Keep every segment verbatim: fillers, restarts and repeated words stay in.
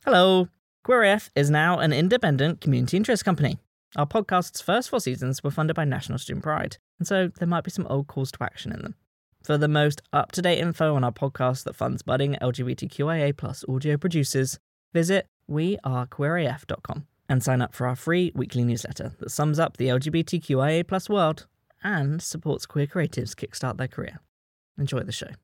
Hello. Queer A F is now an independent community interest company. Our podcast's first four seasons were funded by National Student Pride, and so there might be some old calls to action in them. For the most up-to-date info on our podcast that funds budding L G B T Q I A plus audio producers, visit we are queer A F dot com and sign up for our free weekly newsletter that sums up the L G B T Q I A plus world and supports queer creatives kickstart their career. Enjoy the show.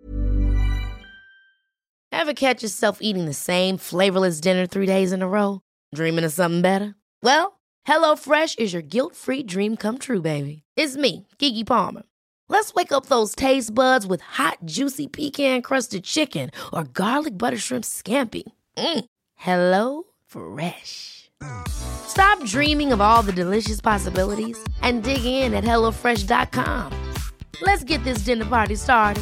Ever catch yourself eating the same flavorless dinner three days in a row? Dreaming of something better? Well, HelloFresh is your guilt-free dream come true, baby. It's me, Keke Palmer. Let's wake up those taste buds with hot, juicy pecan-crusted chicken or garlic butter shrimp scampi. Mm. Hello Fresh. Stop dreaming of all the delicious possibilities and dig in at hello fresh dot com. Let's get this dinner party started.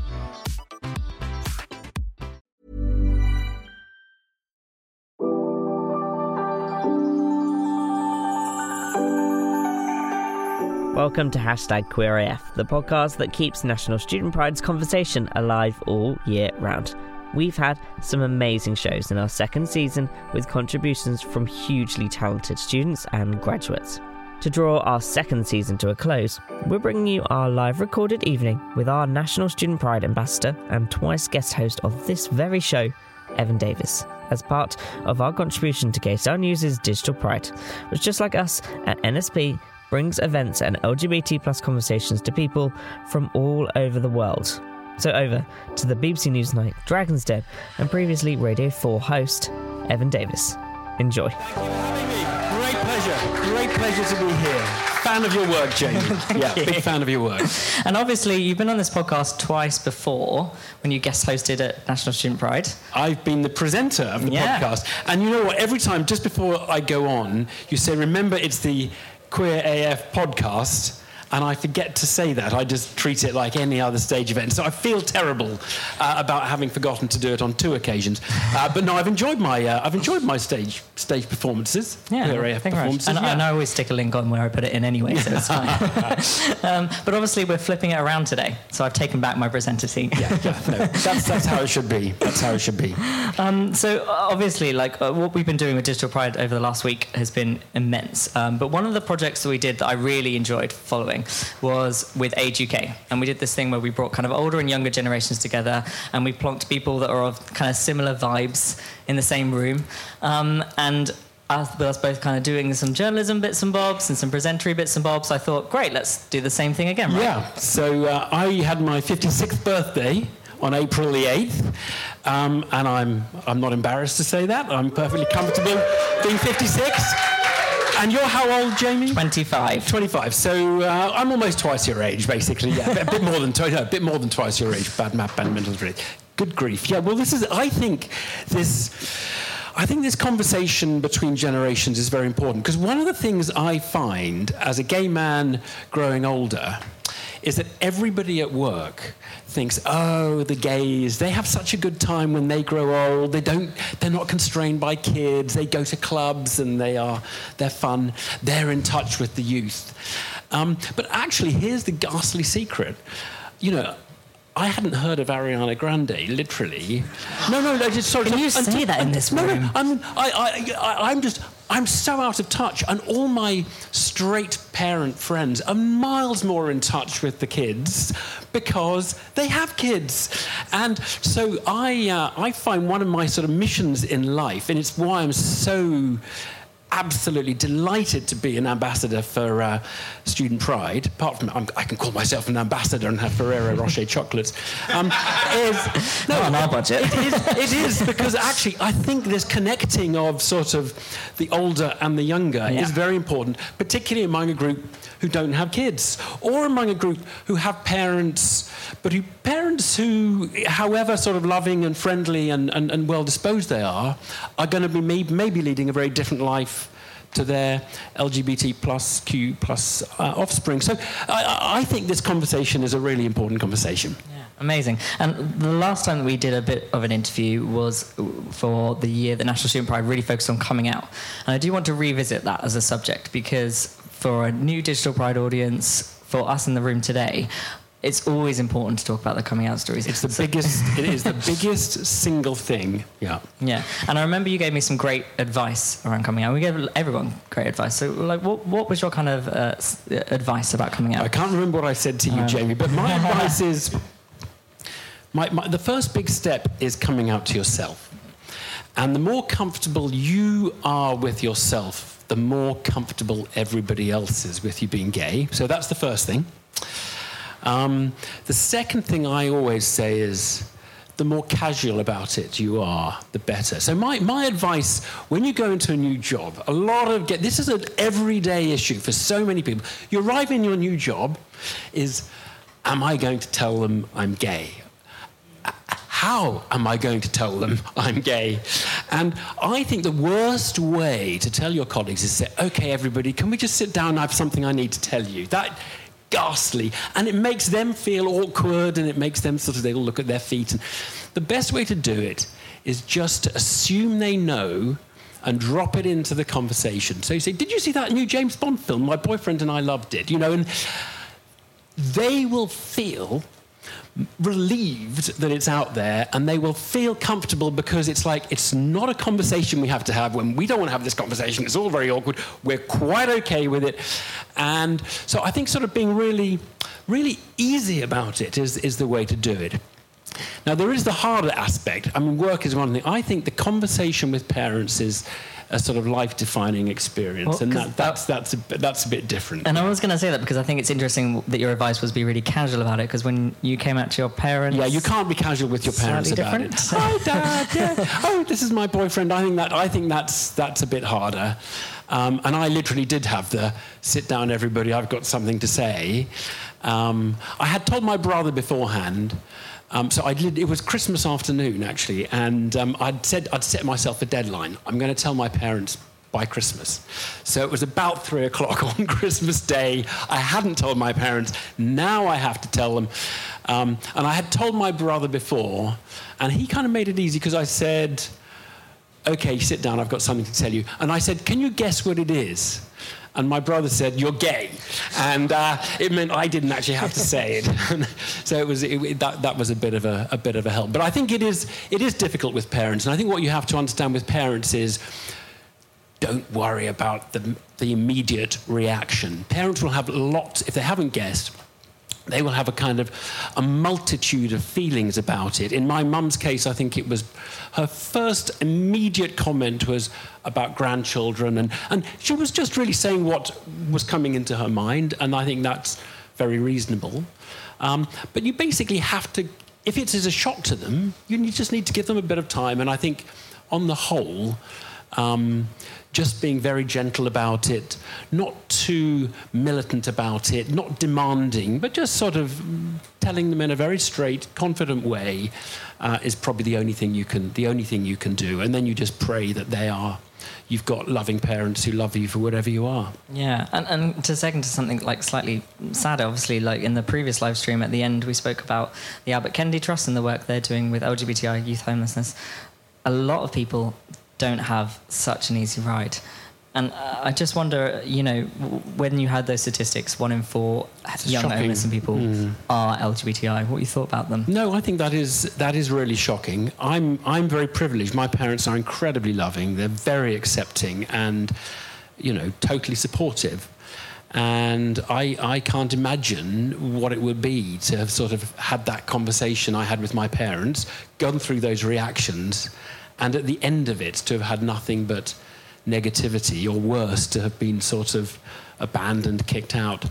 Welcome to Hashtag Queer A F, the podcast that keeps National Student Pride's conversation alive all year round. We've had some amazing shows in our second season with contributions from hugely talented students and graduates. To draw our second season to a close, we're bringing you our live recorded evening with our National Student Pride ambassador and twice guest host of this very show, Evan Davis, as part of our contribution to Gay Star News' Digital Pride, which, just like us at N S P, brings events and L G B T plus conversations to people from all over the world. So over to the B B C Newsnight, Dragon's Den, and previously Radio four host, Evan Davis. Enjoy. Thank you for having me. Great pleasure. Great pleasure to be here. Fan of your work, Jamie. Yeah, big fan of your work. And obviously, you've been on this podcast twice before when you guest hosted at National Student Pride. I've been the presenter of the yeah. podcast. And you know what? Every time, just before I go on, you say, remember, it's the Queer A F podcast, and I forget to say that. I just treat it like any other stage event. So I feel terrible uh, about having forgotten to do it on two occasions. Uh, but no, I've enjoyed my uh, I've enjoyed my stage stage performances. Yeah, Queer A F performances. Right. And, yeah. and I always stick a link on where I put it in anyway, so it's fine. um, but obviously, we're flipping it around today, so I've taken back my presenter seat. yeah, yeah, no, that's that's how it should be. That's how it should be. Um, so obviously, like uh, what we've been doing with Digital Pride over the last week has been immense. Um, but one of the projects that we did that I really enjoyed following was with Age U K, and we did this thing where we brought kind of older and younger generations together, and we plonked people that are of kind of similar vibes in the same room, um, and us, with us both kind of doing some journalism bits and bobs and some presentery bits and bobs, I thought, great, let's do the same thing again, right? Yeah, so uh, I had my fifty-sixth birthday on April the eighth, um, and I'm I'm not embarrassed to say that. I'm perfectly comfortable being fifty-six. And you're how old, Jamie? twenty-five. twenty-five. So uh, I'm almost twice your age, basically. Yeah, a bit more than twice. No, a bit more than twice your age. Bad math, bad mental ability. Good grief. Yeah. Well, this is. I think this. I think this conversation between generations is very important, because one of the things I find as a gay man growing older is that everybody at work thinks, oh, the gays, they have such a good time when they grow old. They don't, they're not constrained by kids. They go to clubs and they are, they're fun. They're in touch with the youth. Um, but actually, here's the ghastly secret. You know, I hadn't heard of Ariana Grande, literally. No, no, no, just sorry. Can so, you say I'm, that in this room? No, no, I'm, I, I, I'm just, I'm so out of touch, and all my straight parent friends are miles more in touch with the kids because they have kids. And so I, uh, I find one of my sort of missions in life, and it's why I'm so absolutely delighted to be an ambassador for uh, Student Pride, apart from I'm, I can call myself an ambassador and have Ferrero Rocher chocolates, um, is... No, on our budget. It is, it is, because actually I think this connecting of sort of the older and the younger yeah. is very important, particularly among a group who don't have kids, or among a group who have parents, but who parents who, however sort of loving and friendly and, and, and well-disposed they are, are going to be maybe, maybe leading a very different life to their L G B T plus Q plus uh, offspring. So I, I think this conversation is a really important conversation. Yeah, amazing. And the last time that we did a bit of an interview was for the year that National Student Pride really focused on coming out. And I do want to revisit that as a subject, because for a new Digital Pride audience, for us in the room today, it's always important to talk about the coming out stories. It's the biggest, it is the biggest single thing. Yeah. Yeah. And I remember you gave me some great advice around coming out. We gave everyone great advice. So, like, what, what was your kind of uh, advice about coming out? I can't remember what I said to you, um, Jamie, but my advice is, my, my, the first big step is coming out to yourself. And the more comfortable you are with yourself, the more comfortable everybody else is with you being gay. So that's the first thing. Um, the second thing I always say is, the more casual about it you are, the better. So my, my advice, when you go into a new job, a lot of, get, this is an everyday issue for so many people. You arrive in your new job is, am I going to tell them I'm gay? How am I going to tell them I'm gay? And I think the worst way to tell your colleagues is to say, okay, everybody, can we just sit down? I have something I need to tell you. That ghastly, and it makes them feel awkward, and it makes them sort of, they'll look at their feet. And the best way to do it is just to assume they know and drop it into the conversation. So you say, did you see that new James Bond film? My boyfriend and I loved it, you know, and they will feel relieved that it's out there, and they will feel comfortable, because it's like, it's not a conversation we have to have when we don't want to have this conversation. It's all very awkward. We're quite okay with it. And so I think sort of being really, really easy about it is, is the way to do it. Now, there is the harder aspect. I mean, work is one thing. I think the conversation with parents is a sort of life-defining experience, well, and that, that's that's a, that's a bit different. And I was going to say that because I think it's interesting that your advice was be really casual about it, because when you came out to your parents... Yeah, you can't be casual with your parents about different. it. Hi, Dad, yeah. Oh, this is my boyfriend. I think that I think that's that's a bit harder. Um, and I literally did have the sit down, everybody, I've got something to say. Um, I had told my brother beforehand. Um, so I did, it was Christmas afternoon, actually, and um, I'd said I'd set myself a deadline. I'm going to tell my parents by Christmas. So it was about three o'clock on Christmas Day. I hadn't told my parents. Now I have to tell them. Um, and I had told my brother before, and he kind of made it easy, because I said, OK, sit down, I've got something to tell you. And I said, can you guess what it is? And my brother said, you're gay. And uh, it meant I didn't actually have to say it. So it was it, that, that was a bit of a, a bit of a help. But I think it is, it is difficult with parents. And I think what you have to understand with parents is, don't worry about the, the immediate reaction. Parents will have lots, if they haven't guessed, they will have a kind of a multitude of feelings about it. In my mum's case, I think it was her first immediate comment was about grandchildren, and, and she was just really saying what was coming into her mind, and I think that's very reasonable. Um, but you basically have to, if it is a shock to them, you just need to give them a bit of time, and I think on the whole, um, just being very gentle about it, not too militant about it, not demanding, but just sort of telling them in a very straight, confident way uh, is probably the only thing you can the only thing you can do. And then you just pray that they are, you've got loving parents who love you for whatever you are. Yeah, and, and to second to something like slightly sadder, obviously, like in the previous live stream at the end, we spoke about the Albert Kennedy Trust and the work they're doing with L G B T I youth homelessness. A lot of people don't have such an easy ride. And uh, I just wonder, you know, when you had those statistics, one in four it's young shocking. homeless people mm. are L G B T I, what you thought about them? No, I think that is that is really shocking. I'm I'm very privileged. My parents are incredibly loving. They're very accepting and, you know, totally supportive. And I, I can't imagine what it would be to have sort of had that conversation I had with my parents, gone through those reactions, and at the end of it, to have had nothing but negativity, or worse, to have been sort of abandoned, kicked out.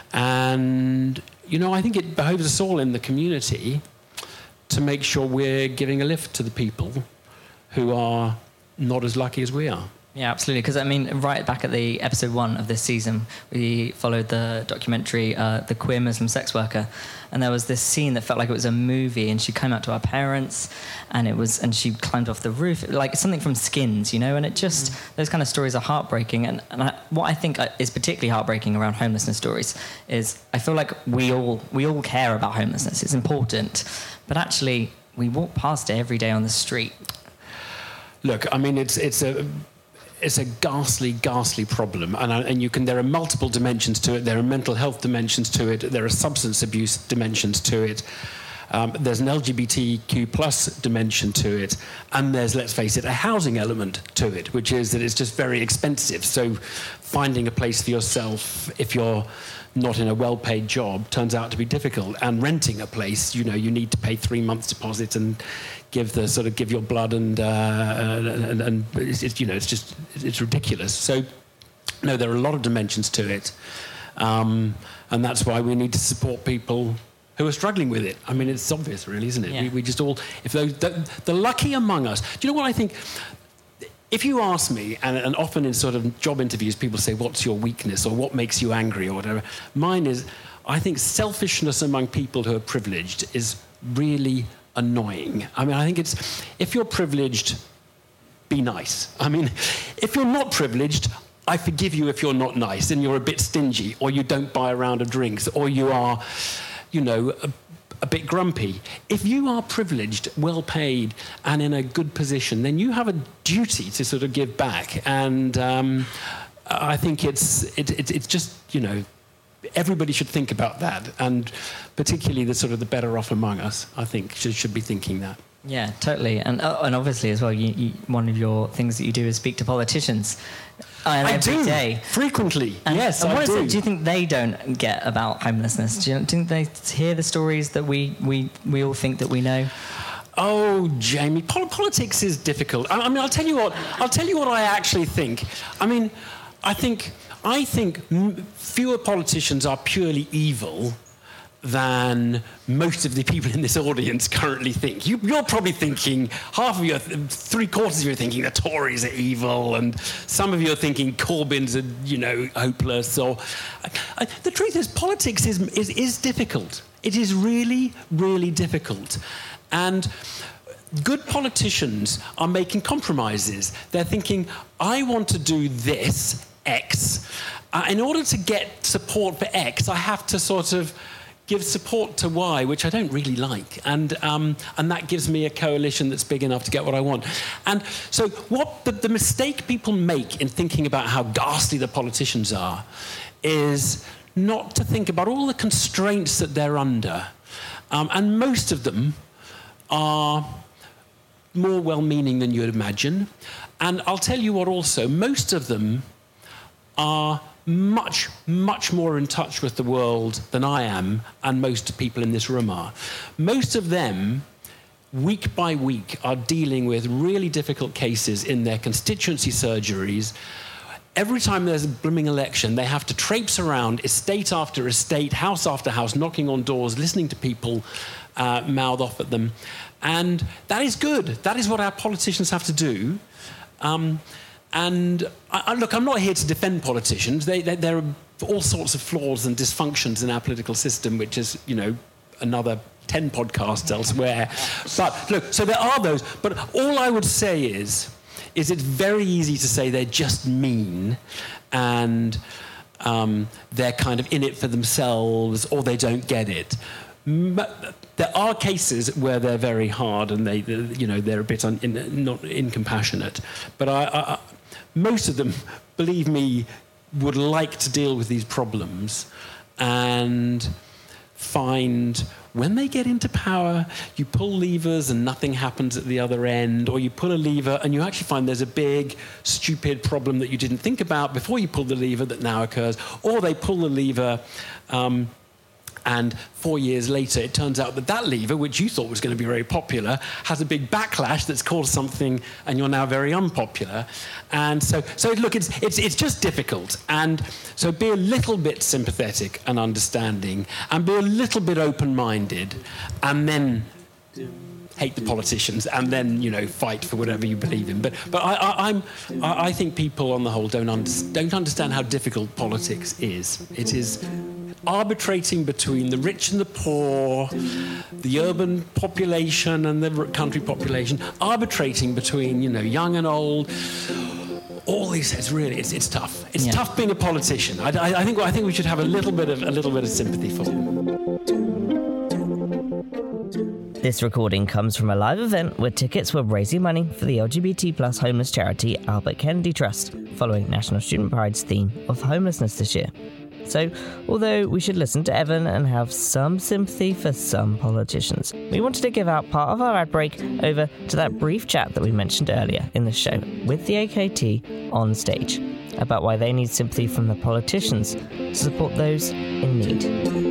And, you know, I think it behoves us all in the community to make sure we're giving a lift to the people who are not as lucky as we are. Yeah, absolutely. Because, I mean, right back at the episode one of this season, we followed the documentary, uh, The Queer Muslim Sex Worker. And there was this scene that felt like it was a movie, and she came out to our parents, and it was, and she climbed off the roof, like something from Skins, you know, and it just, mm. those kind of stories are heartbreaking. And, and I, what I think is particularly heartbreaking around homelessness stories is I feel like we all, we all care about homelessness. It's important. But actually, we walk past it every day on the street. Look, I mean, it's, it's a... it's a ghastly, ghastly problem, and and you can. There are multiple dimensions to it. There are mental health dimensions to it. There are substance abuse dimensions to it. Um, there's an L G B T Q plus dimension to it, and there's, let's face it, a housing element to it, which is that it's just very expensive. So finding a place for yourself, if you're not in a well-paid job, turns out to be difficult. And renting a place, you know, you need to pay three months deposit and give the sort of give your blood, and uh, and, and it's, it's, you know, it's just it's ridiculous. So no, there are a lot of dimensions to it, um, and that's why we need to support people who are struggling with it. I mean, it's obvious, really, isn't it? Yeah. We, we just all, if those, the, the lucky among us, do you know what I think? If you ask me, and, and often in sort of job interviews, people say, what's your weakness, or what makes you angry, or whatever. Mine is, I think selfishness among people who are privileged is really annoying. I mean, I think it's, if you're privileged, be nice. I mean, if you're not privileged, I forgive you if you're not nice, and you're a bit stingy, or you don't buy a round of drinks, or you are, you know, a, a bit grumpy. If you are privileged, well paid, and in a good position, then you have a duty to sort of give back. And um, I think it's it, it, it's just, you know, everybody should think about that, and particularly the sort of the better off among us, I think, should, should be thinking that. Yeah, totally. And uh, and obviously as well, you, you, one of your things that you do is speak to politicians. Uh, I every do, day. frequently. And, yes, and I what do. Is it, do you think they don't get about homelessness? Do you, do you think they hear the stories that we, we, we all think that we know? Oh, Jamie, pol- politics is difficult. I, I mean, I'll tell you what. I'll tell you what I actually think. I mean, I think I think m- fewer politicians are purely evil than most of the people in this audience currently think. You, you're probably thinking, half of you, three quarters of you are thinking the Tories are evil, and some of you are thinking Corbyn's, are, you know, hopeless. Or I, I, the truth is, politics is, is is difficult. It is really, really difficult, and good politicians are making compromises. They're thinking, I want to do this X. Uh, in order to get support for X, I have to sort of give support to Y, which I don't really like, and um, and that gives me a coalition that's big enough to get what I want. And so what the, the mistake people make in thinking about how ghastly the politicians are is not to think about all the constraints that they're under. Um, and most of them are more well-meaning than you'd imagine. And I'll tell you what also, most of them are much, much more in touch with the world than I am, and most people in this room are. Most of them, week by week, are dealing with really difficult cases in their constituency surgeries. Every time there's a blooming election, they have to traipse around estate after estate, house after house, knocking on doors, listening to people uh, mouth off at them. And that is good. That is what our politicians have to do. Um, And I, I, look, I'm not here to defend politicians. They, they, there are all sorts of flaws and dysfunctions in our political system, which is, you know, another ten podcasts elsewhere. But look, so there are those. But all I would say is, is it's very easy to say they're just mean, and um, they're kind of in it for themselves, or they don't get it. There are cases where they're very hard, and they, you know, they're a bit un, in, not incompassionate. But I, I, most of them, believe me, would like to deal with these problems, and find when they get into power, you pull levers and nothing happens at the other end, or you pull a lever and you actually find there's a big, stupid problem that you didn't think about before you pull the lever that now occurs, or they pull the lever. Um, And four years later, it turns out that that lever, which you thought was going to be very popular, has a big backlash that's caused something, and you're now very unpopular. And so, so look, it's it's it's just difficult. And so, be a little bit sympathetic and understanding, and be a little bit open-minded, and then hate the politicians, and then, you know, fight for whatever you believe in. But but I, I, I'm I, I think people on the whole don't under, don't understand how difficult politics is. It is arbitrating between the rich and the poor, the urban population and the country population, arbitrating between, you know, young and old. All these, it's really, it's, it's tough. It's yeah. tough being a politician. I, I, I think I think we should have a little bit of a little bit of sympathy for them. This recording comes from a live event where tickets were raising money for the L G B T plus homeless charity Albert Kennedy Trust, following National Student Pride's theme of homelessness this year. So, although we should listen to Evan and have some sympathy for some politicians, we wanted to give out part of our ad break over to that brief chat that we mentioned earlier in the show with the A K T on stage about why they need sympathy from the politicians to support those in need.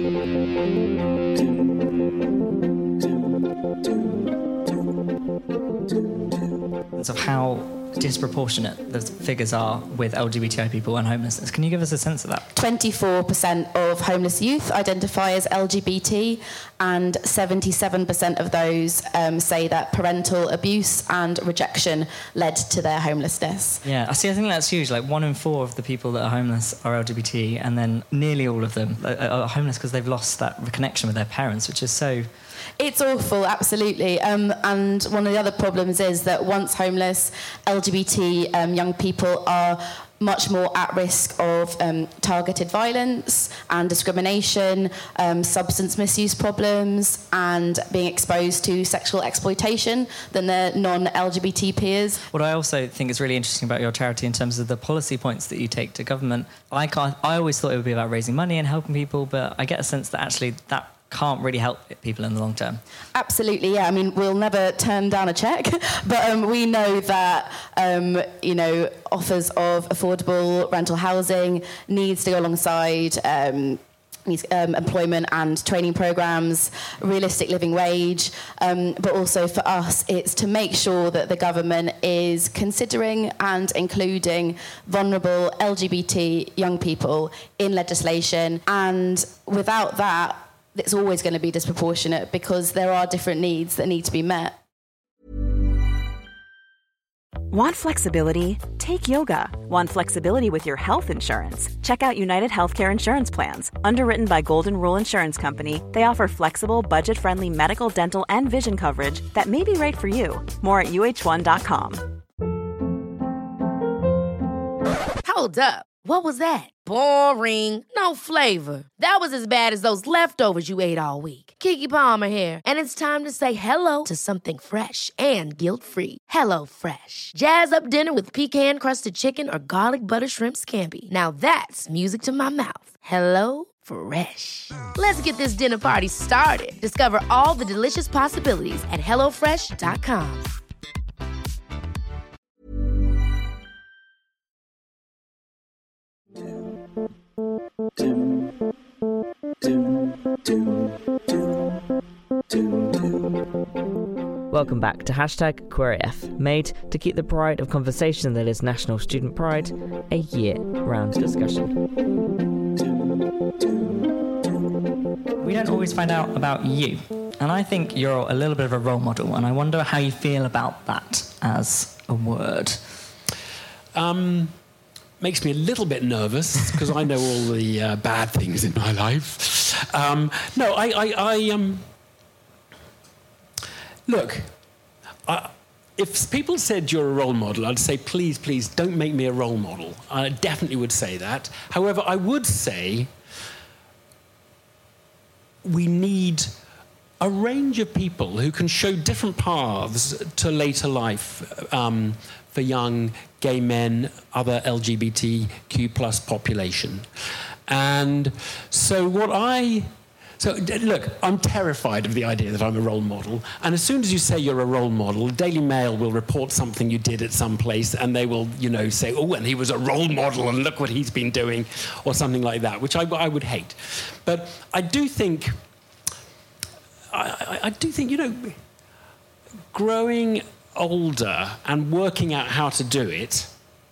Of how disproportionate the figures are with L G B T I people and homelessness. Can you give us a sense of that? twenty-four percent of homeless youth identify as L G B T, and seventy-seven percent of those um, say that parental abuse and rejection led to their homelessness. Yeah, I see. I think that's huge. Like one in four of the people that are homeless are L G B T, and then nearly all of them are homeless because they've lost that connection with their parents, which is so... It's awful, absolutely. Um, and one of the other problems is that once homeless, L G B T um, young people are much more at risk of um, targeted violence and discrimination, um, substance misuse problems, and being exposed to sexual exploitation than their non-L G B T peers. What I also think is really interesting about your charity in terms of the policy points that you take to government, I, can't, I always thought it would be about raising money and helping people, but I get a sense that actually that can't really help people in the long term. Absolutely, yeah. I mean, we'll never turn down a check, but um, we know that, um, you know, offers of affordable rental housing needs to go alongside um, needs, um, employment and training programs, realistic living wage, um, but also for us, it's to make sure that the government is considering and including vulnerable L G B T young people in legislation, and without that, it's always going to be disproportionate because there are different needs that need to be met. Want flexibility? Take yoga. Want flexibility with your health insurance? Check out United Healthcare Insurance Plans. Underwritten by Golden Rule Insurance Company, they offer flexible, budget-friendly medical, dental, and vision coverage that may be right for you. More at U H one dot com. Hold up. What was that? Boring. No flavor. That was as bad as those leftovers you ate all week. Keke Palmer here, and it's time to say hello to something fresh and guilt-free. Hello Fresh. Jazz up dinner with pecan-crusted chicken or garlic butter shrimp scampi. Now that's music to my mouth. Hello Fresh. Let's get this dinner party started. Discover all the delicious possibilities at hello fresh dot com. Welcome back to Hashtag QueerAF, made to keep the pride of conversation that is National Student Pride a year-round discussion. We don't always find out about you, and I think you're a little bit of a role model, and I wonder how you feel about that as a word. Um... Makes me a little bit nervous because I know all the uh, bad things in my life. Um, no, I, I, I um, look. I, if people said you're a role model, I'd say, please, please, don't make me a role model. I definitely would say that. However, I would say we need a range of people who can show different paths to later life um, for young gay men, other L G B T Q plus population. And so what I... So, look, I'm terrified of the idea that I'm a role model. And as soon as you say you're a role model, Daily Mail will report something you did at some place, and they will, you know, say, oh, and he was a role model, and look what he's been doing, or something like that, which I, I would hate. But I do think... I, I, I do think, you know, growing older and working out how to do it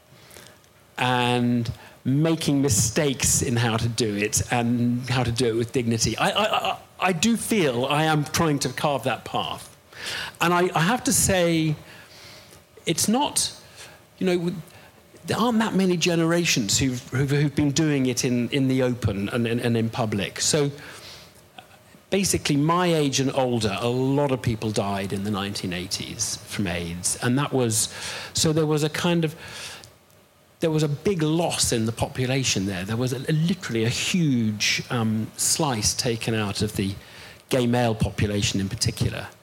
and making mistakes in how to do it and how to do it with dignity. I, I, I, I do feel I am trying to carve that path. And I, I have to say, it's not, you know, there aren't that many generations who've, who've, who've been doing it in, in the open and, and, and in public. So basically, my age and older, a lot of people died in the nineteen eighties from AIDS. And that was, so there was a kind of, there was a big loss in the population there. There was a, a, literally a huge um, slice taken out of the gay male population in particular.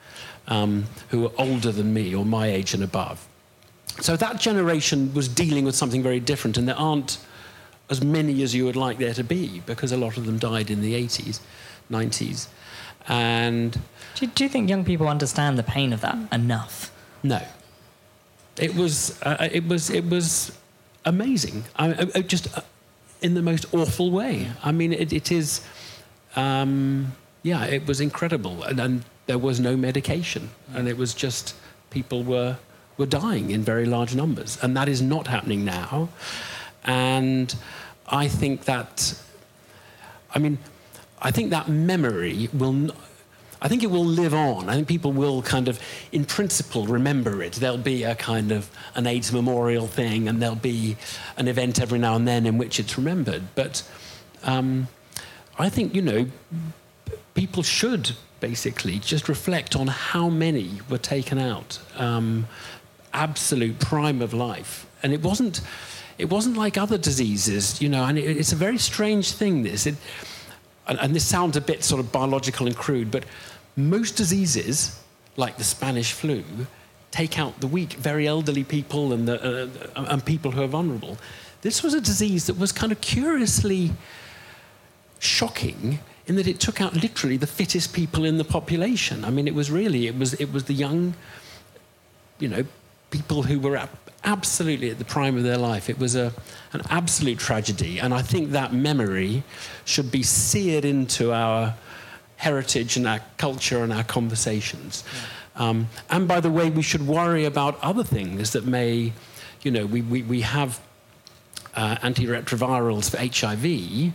um, who were older than me or my age and above. So that generation was dealing with something very different, and there aren't as many as you would like there to be, because a lot of them died in the eighties, nineties. And do you, do you think young people understand the pain of that enough? No. It was uh, it was it was amazing. I, I, just uh, in the most awful way. I mean, it, it is. Um, yeah, it was incredible, and, and there was no medication, and it was just people were were dying in very large numbers, and that is not happening now. And I think that, I mean, I think that memory will. I think it will live on. I think people will kind of, in principle, remember it. There'll be a kind of an AIDS memorial thing, and there'll be an event every now and then in which it's remembered. But um, I think, you know, people should basically just reflect on how many were taken out. Um, absolute prime of life. And it wasn't, it wasn't like other diseases, you know, and it, it's a very strange thing, this. It, And, and this sounds a bit sort of biological and crude, but most diseases, like the Spanish flu, take out the weak, very elderly people and, the, uh, and people who are vulnerable. This was a disease that was kind of curiously shocking in that it took out literally the fittest people in the population. I mean, it was really, it was, it was the young, you know, people who were at, absolutely at the prime of their life. It was a, an absolute tragedy, and I think that memory should be seared into our heritage and our culture and our conversations. Yeah. Um, and by the way, we should worry about other things that may, you know, we, we, we have uh, antiretrovirals for H I V.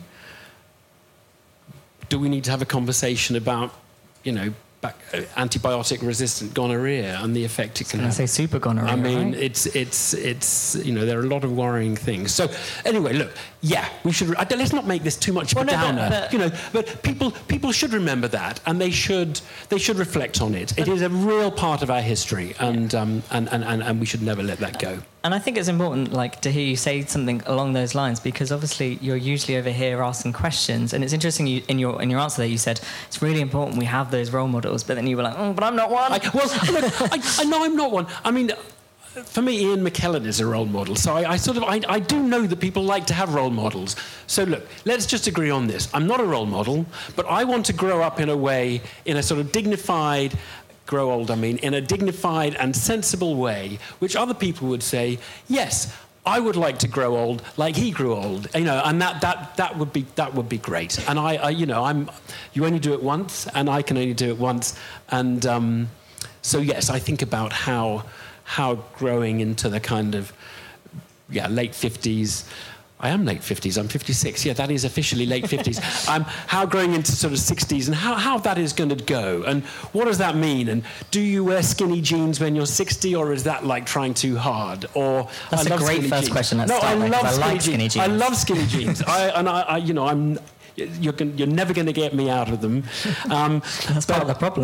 Do we need to have a conversation about, you know, Back, uh, antibiotic-resistant gonorrhea and the effect it can have? I say super gonorrhea. I mean, right? it's it's it's you know, there are a lot of worrying things. So anyway, look, yeah, we should. I, let's not make this too much of well, a no, downer. but, but, you know, but people people should remember that, and they should they should reflect on it. It is a real part of our history, and yeah. um and, and, and and we should never let that go. And I think it's important, like, to hear you say something along those lines, because obviously you're usually over here asking questions, and it's interesting you, in your in your answer there you said it's really important we have those role models, but then you were like, oh, but I'm not one. I, well, look, I, I know I'm not one. I mean, for me, Ian McKellen is a role model, so I, I sort of I, I do know that people like to have role models. So look, let's just agree on this. I'm not a role model, but I want to grow up in a way, in a sort of dignified. Grow old, I mean, in a dignified and sensible way, which other people would say, yes, I would like to grow old like he grew old, you know, and that that that would be that would be great. And I, I you know, I'm, you only do it once, and I can only do it once, and um, so yes, I think about how how growing into the kind of yeah late fifties. I am late fifties, I'm fifty-six. Yeah, that is officially late fifties. Um, how growing into sort of sixties and how, how that is going to go. And what does that mean? And do you wear skinny jeans when you're sixty, or is that like trying too hard? Or That's I a love great first jeans. question. Let's no, start I there, love I skinny, like jeans. skinny jeans. I love skinny jeans. I, and I, I, you know, I'm... You're, gonna, you're never going to get me out of them. Um, That's part of the problem.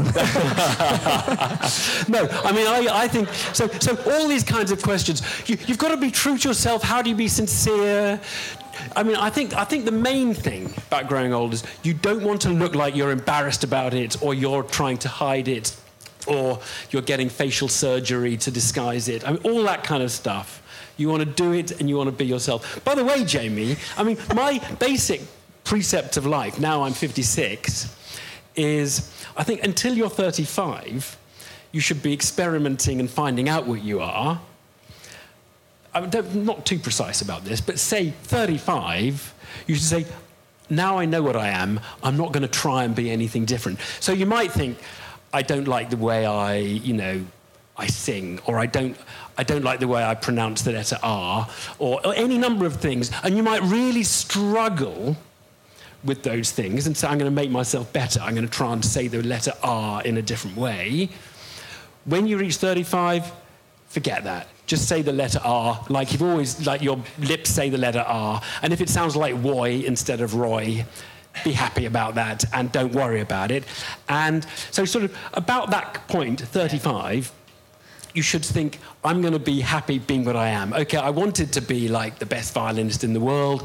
No, I mean, I, I think... So so all these kinds of questions, you, you've got to be true to yourself. How do you be sincere? I mean, I think I think the main thing about growing old is you don't want to look like you're embarrassed about it, or you're trying to hide it, or you're getting facial surgery to disguise it. I mean, all that kind of stuff. You want to do it, and you want to be yourself. By the way, Jamie, I mean, my basic precept of life, now I'm fifty-six, is I think until you're thirty-five, you should be experimenting and finding out what you are. I'm not too precise about this, but say thirty-five, you should say, now I know what I am, I'm not going to try and be anything different. So you might think, I don't like the way I, you know, I sing, or I don't, I don't like the way I pronounce the letter R, or, or any number of things, and you might really struggle with those things and say, I'm going to make myself better, I'm going to try and say the letter R in a different way. When you reach thirty-five, forget that. Just say the letter R, like you've always, like your lips say the letter R. And if it sounds like Roy instead of Roy, be happy about that and don't worry about it. And so sort of about that point, thirty-five, you should think, I'm going to be happy being what I am. Okay, I wanted to be like the best violinist in the world.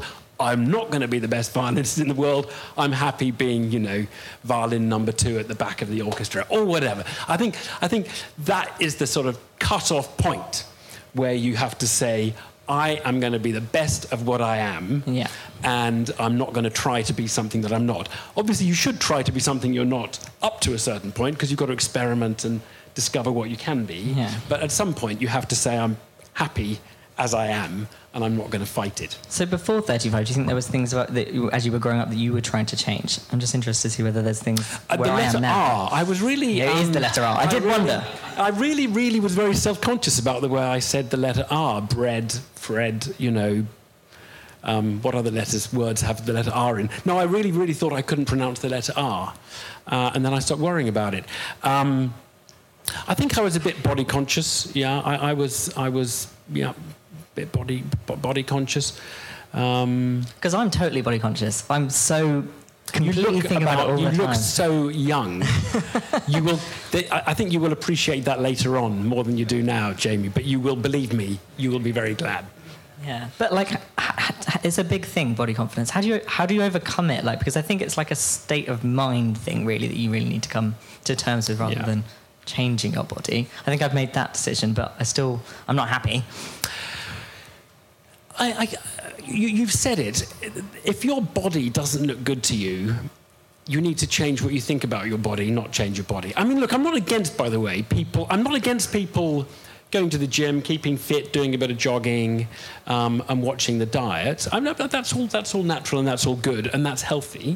I'm not going to be the best violinist in the world. I'm happy being, you know, violin number two at the back of the orchestra or whatever. I think, I think that is the sort of cut-off point where you have to say, I am going to be the best of what I am, yeah. and I'm not going to try to be something that I'm not. Obviously, you should try to be something you're not up to a certain point, because you've got to experiment and discover what you can be. Yeah. But at some point, you have to say, I'm happy as I am, and I'm not going to fight it. So before thirty-five, do you think there was things about that you, as you were growing up that you were trying to change? I'm just interested to see whether there's things Uh, where the I letter am now. R, I was really... Yeah, it is the letter R. I did really, wonder. I really, really was very self-conscious about the way I said the letter R. Bread, Fred, you know... Um, what other letters, words have the letter R in? No, I really, really thought I couldn't pronounce the letter R. Uh, and then I stopped worrying about it. Um, I think I was a bit body conscious. Yeah, I, I was, I was, yeah, a bit body, body conscious. Um, Because I'm totally body conscious. I'm so You completely look thinking about, about, it all you the look time. so young. you will. They, I I think you will appreciate that later on more than you do now, Jamie. But you will, believe me, you will be very glad. Yeah, but like, h- h- it's a big thing, body confidence. How do you how do you overcome it? Like, because I think it's like a state of mind thing, really, that you really need to come to terms with rather Yeah. than changing your body. I think I've made that decision, but I still I'm not happy. I, I, you, you've said it. If your body doesn't look good to you, you need to change what you think about your body, not change your body. I mean, look, I'm not against, by the way, people. I'm not against people going to the gym, keeping fit, doing a bit of jogging, um, and watching the diet. I'm not, that's all. That's all natural and that's all good and that's healthy.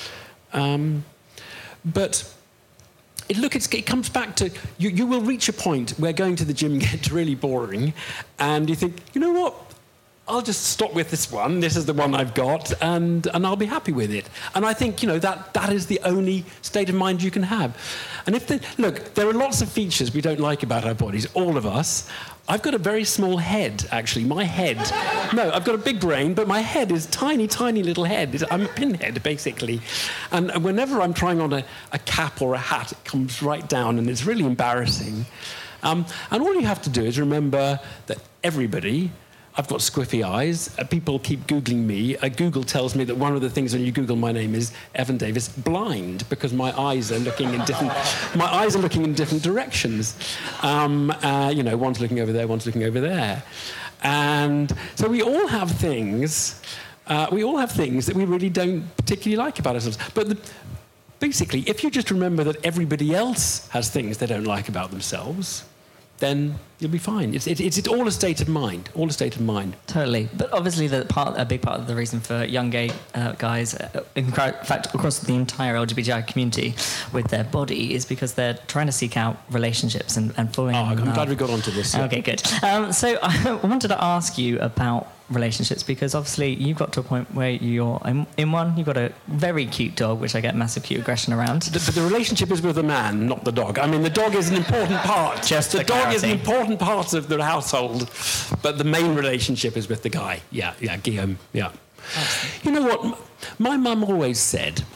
Um, but. It, look, it's, it comes back to, you, you will reach a point where going to the gym gets really boring and you think, you know what, I'll just stop with this one, this is the one I've got, and, and I'll be happy with it. And I think, you know, that, that is the only state of mind you can have. And if the, look, there are lots of features we don't like about our bodies, all of us. I've got a very small head, actually. My head, no, I've got a big brain, but my head is tiny, tiny little head. It's, I'm a pinhead, basically. And, and whenever I'm trying on a, a cap or a hat, it comes right down, and it's really embarrassing. Um, and all you have to do is remember that everybody... I've got squiffy eyes. Uh, people keep Googling me. Uh, Google tells me that one of the things when you Google my name is Evan Davis blind, because my eyes are looking in different. My eyes are looking in different directions. Um, uh, you know, one's looking over there, one's looking over there, and so we all have things. Uh, we all have things that we really don't particularly like about ourselves. But the, basically, if you just remember that everybody else has things they don't like about themselves, then you'll be fine. It's, it, it's, it's all a state of mind, all a state of mind. Totally. But obviously the part, a big part of the reason for young gay uh, guys, uh, in fact, across the entire L G B T I community with their body is because they're trying to seek out relationships and, and falling Oh, in I'm love. glad we got onto this. Yeah. Okay, good. Um, so I wanted to ask you about relationships, because obviously you've got to a point where you're in, in one, you've got a very cute dog, which I get massive cute aggression around. The, but the relationship is with the man, not the dog. I mean, the dog is an important part. Just the for dog is an clarity. important part of the household, but the main relationship is with the guy. Yeah, yeah, Guillaume. Yeah. You know what? M- My mum always said,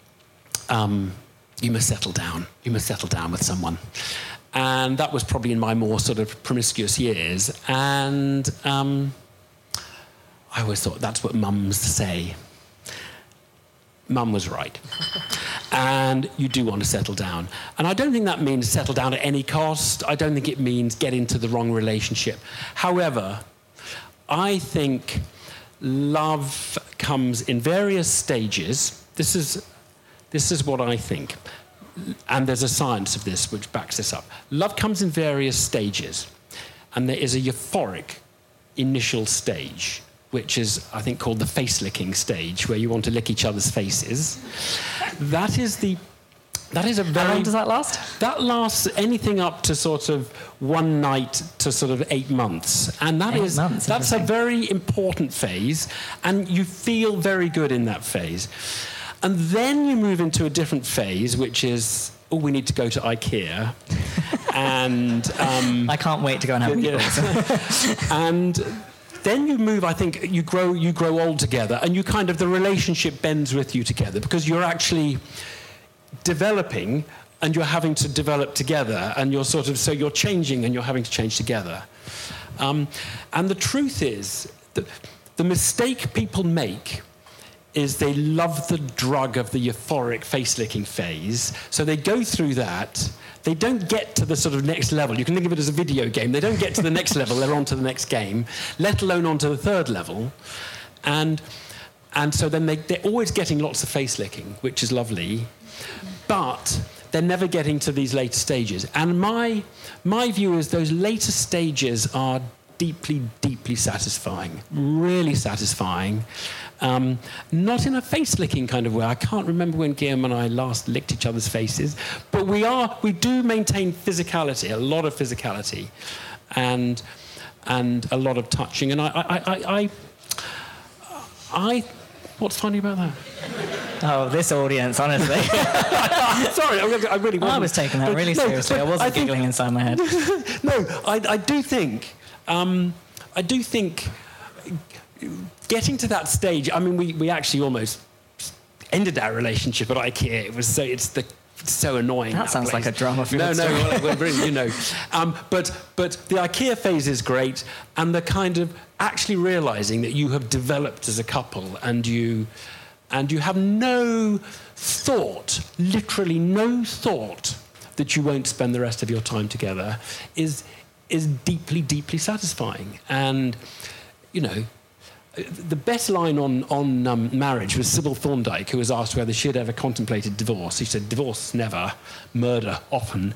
um, "You must settle down. You must settle down with someone." And that was probably in my more sort of promiscuous years. And um, I always thought that's what mums say. Mum was right. And you do want to settle down. And I don't think that means settle down at any cost. I don't think it means get into the wrong relationship. However, I think love comes in various stages. This is, this is what I think. And there's a science of this which backs this up. Love comes in various stages. And there is a euphoric initial stage, which is, I think, called the face-licking stage, where you want to lick each other's faces. That is the... That is a very... How long does that last? That lasts anything up to sort of one night to sort of eight months. And that Eight is... months, that's a interesting. very important phase, and you feel very good in that phase. And then you move into a different phase, which is, oh, we need to go to IKEA. and... Um, I can't wait to go and have yeah. meatballs. and... Then you move, I think, you grow you grow old together, and you kind of, the relationship bends with you together, because you're actually developing and you're having to develop together, and you're sort of, so you're changing and you're having to change together. Um, and the truth is that the mistake people make is they love the drug of the euphoric face-licking phase, so they go through that. They don't get to the sort of next level. You can think of it as a video game. They don't get to the next level. They're on to the next game, let alone on to the third level. And and so then they, they're always getting lots of face-licking, which is lovely, but they're never getting to these later stages. And my my view is those later stages are deeply, deeply satisfying, really satisfying. Um, not in a face-licking kind of way. I can't remember when Guillaume and I last licked each other's faces, but we are, we do maintain physicality, a lot of physicality, and and a lot of touching. And I, I, I, I, I what's funny about that? Oh, this audience, honestly. Sorry, I, I really wasn't. I was taking that really no, seriously. I wasn't I think, giggling inside my head. No, I, I do think, um, I do think. Getting to that stage, I mean, we, we actually almost ended our relationship at IKEA. It was so it's the it's so annoying. That, that sounds place. like a drama film. No, no, story. well, well, really, you know. Um, but but the IKEA phase is great, and the kind of actually realizing that you have developed as a couple, and you and you have no thought, literally no thought, that you won't spend the rest of your time together, is is deeply, deeply satisfying. And you know. The best line on, on um, marriage was Sybil Thorndike, who was asked whether she had ever contemplated divorce. She said, divorce, never. Murder, often.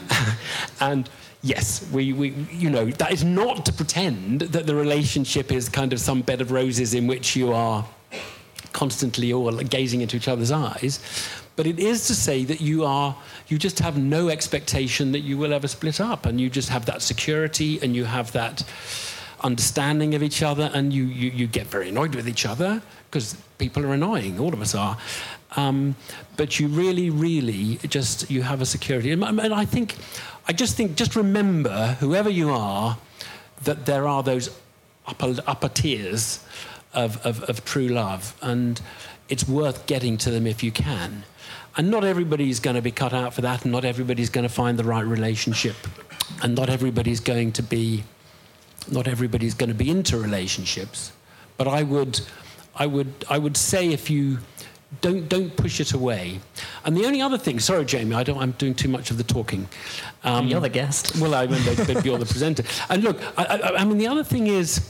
And yes, we, we, you know, that is not to pretend that the relationship is kind of some bed of roses in which you are constantly all gazing into each other's eyes. But it is to say that you are, you just have no expectation that you will ever split up. And you just have that security, and you have that understanding of each other, and you, you, you get very annoyed with each other because people are annoying, all of us are. Um, but you really, really just, you have a security. And, and I think, I just think, just remember, whoever you are, that there are those upper, upper tiers of, of, of true love, and it's worth getting to them if you can. And not everybody's going to be cut out for that, and not everybody's going to find the right relationship, and not everybody's going to be Not everybody's going to be into relationships, but I would, I would, I would say if you don't don't push it away. And the only other thing, sorry, Jamie, I don't, I'm doing too much of the talking. Um, You're the guest. Well, I mean, but you're the presenter. And look, I, I, I mean, the other thing is,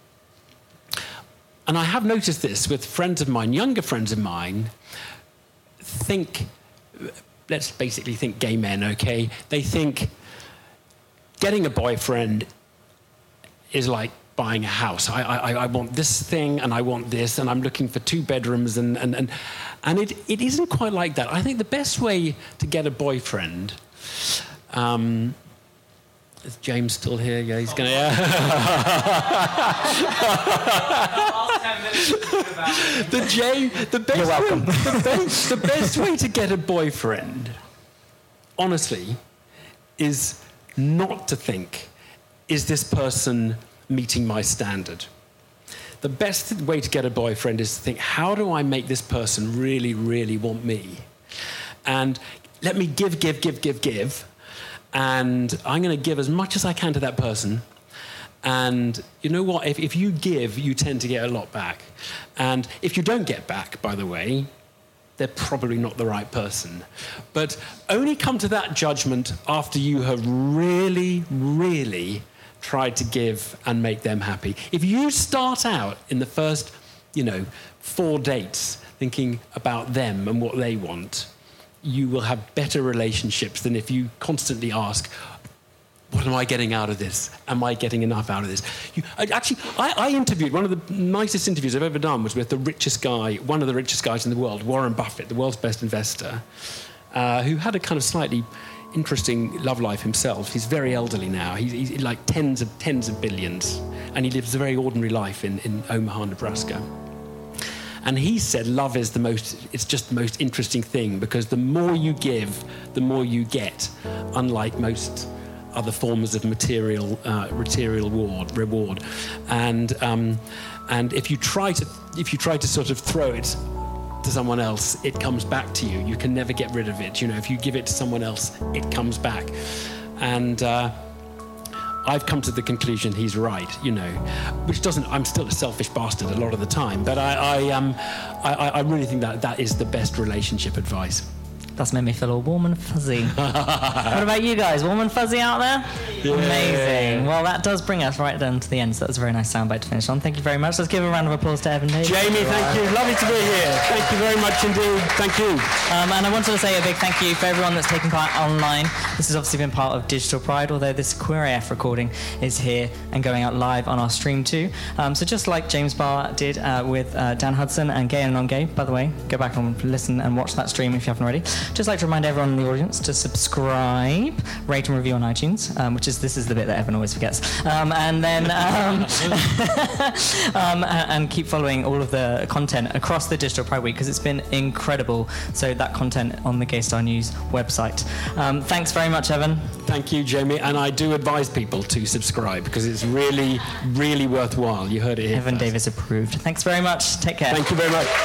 and I have noticed this with friends of mine, younger friends of mine, think, let's basically think gay men, okay? They think getting a boyfriend is like buying a house. I, I, I want this thing, and I want this, and I'm looking for two bedrooms, and and and, and it, it isn't quite like that. I think the best way to get a boyfriend, um, is James still here? Yeah, he's going to... Yeah. the James, the best You're welcome. Way, the, best, the best way to get a boyfriend, honestly, is not to think, is this person meeting my standard? The best way to get a boyfriend is to think, how do I make this person really, really want me? And let me give, give, give, give, give. And I'm going to give as much as I can to that person. And you know what? If, if you give, you tend to get a lot back. And if you don't get back, by the way, they're probably not the right person. But only come to that judgment after you have really, really tried to give and make them happy. If you start out in the first, you know, four dates thinking about them and what they want, you will have better relationships than if you constantly ask, what am I getting out of this? Am I getting enough out of this? You, actually, I, I interviewed, one of the nicest interviews I've ever done was with the richest guy, one of the richest guys in the world, Warren Buffett, the world's best investor, uh, who had a kind of slightly interesting love life himself. He's very elderly now. He's, he's like tens of tens of billions, and he lives a very ordinary life in, in Omaha, Nebraska. And he said love is the most, it's just the most interesting thing, because the more you give, the more you get, unlike most other forms of material uh, material reward, reward. And um, and if you try to if you try to sort of throw it to someone else, it comes back to you. You can never get rid of it. You know, if you give it to someone else, it comes back. And uh, I've come to the conclusion he's right, you know, which doesn't, I'm still a selfish bastard a lot of the time, but I, I, um, I, I really think that that is the best relationship advice. That's made me feel all warm and fuzzy. What about you guys? Warm and fuzzy out there? Yeah. Amazing. Well, that does bring us right down to the end, so that's a very nice soundbite to finish on. Thank you very much. Let's give a round of applause to Evan Davis. Jamie, thank you. Lovely to be here. Thank you very much indeed. Thank you. Um, and I wanted to say a big thank you for everyone that's taken part online. This has obviously been part of Digital Pride, although this Queer A F recording is here and going out live on our stream too. Um, so just like James Barr did uh, with uh, Dan Hudson and Gay and Non-Gay, by the way, go back and listen and watch that stream if you haven't already. Just like to remind everyone in the audience to subscribe, rate and review on iTunes, um, which is this is the bit that Evan always forgets, um, and then um, um, and keep following all of the content across the Digital Pride Week because it's been incredible. So that content on the Gay Star News website. Um, thanks very much, Evan. Thank you, Jamie, and I do advise people to subscribe because it's really, really worthwhile. You heard it here Evan first. Davis approved. Thanks very much. Take care. Thank you very much.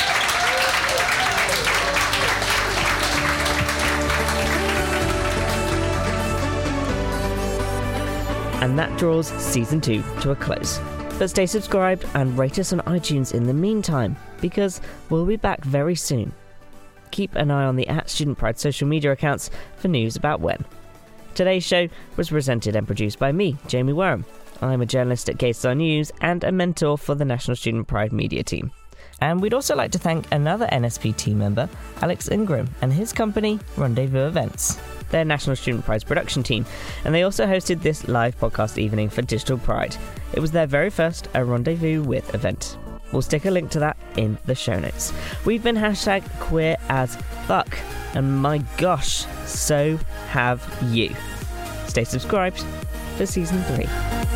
And that draws season two to a close. But stay subscribed and rate us on iTunes in the meantime, because we'll be back very soon. Keep an eye on the at Student Pride social media accounts for news about when. Today's show was presented and produced by me, Jamie Wareham. I'm a journalist at Gay Star News and a mentor for the National Student Pride media team. And we'd also like to thank another N S P team member, Alex Ingram, and his company, Rendezvous Events. They're National Student Pride's production team, and they also hosted this live podcast evening for Digital Pride. It was their very first A Rendezvous With event. We'll stick a link to that in the show notes. We've been hashtag queer as fuck, and my gosh, so have you. Stay subscribed for season three.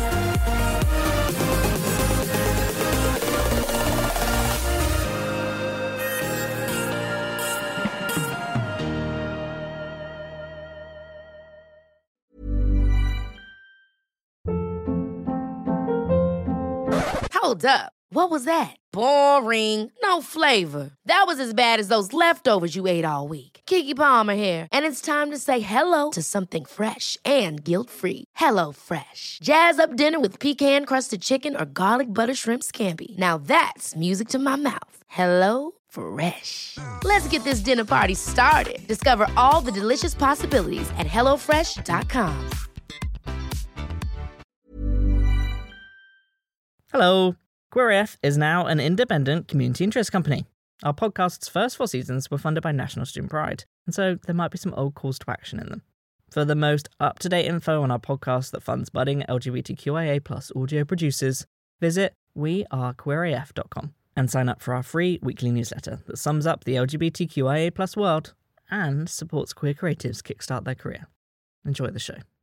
Hold up. What was that? Boring. No flavor. That was as bad as those leftovers you ate all week. Keke Palmer here, and it's time to say hello to something fresh and guilt-free. Hello Fresh. Jazz up dinner with pecan-crusted chicken or garlic butter shrimp scampi. Now that's music to my mouth. Hello Fresh. Let's get this dinner party started. Discover all the delicious possibilities at hello fresh dot com. Hello. Queer A F is now an independent community interest company. Our podcast's first four seasons were funded by National Student Pride, and so there might be some old calls to action in them. For the most up-to-date info on our podcast that funds budding L G B T Q I A plus audio producers, visit we are queer A F dot com and sign up for our free weekly newsletter that sums up the L G B T Q I A plus world and supports queer creatives kickstart their career. Enjoy the show.